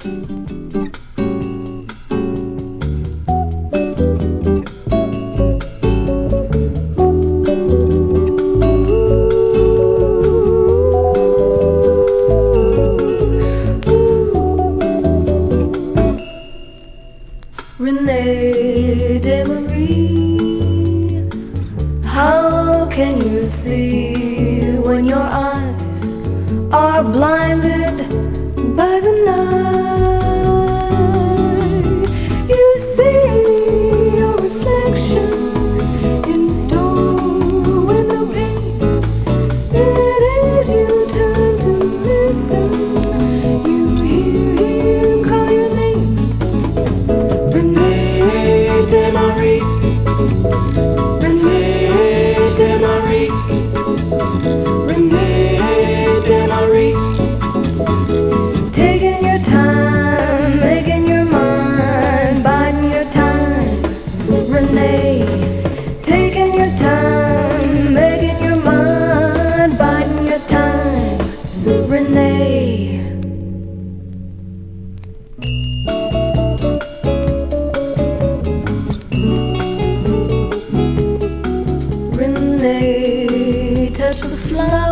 Renee DeMarie, how can you see when your eyes are blinded by the night? You see your reflection in the store window pane. It is you turn to listen. You hear him call your name. Renee DeMarie, Renee DeMarie, Renee DeMarie. Taking your time, making your mind, biding your time. Renee, taking your time, making your mind, biding your time. Renee. Renee, touch the flower.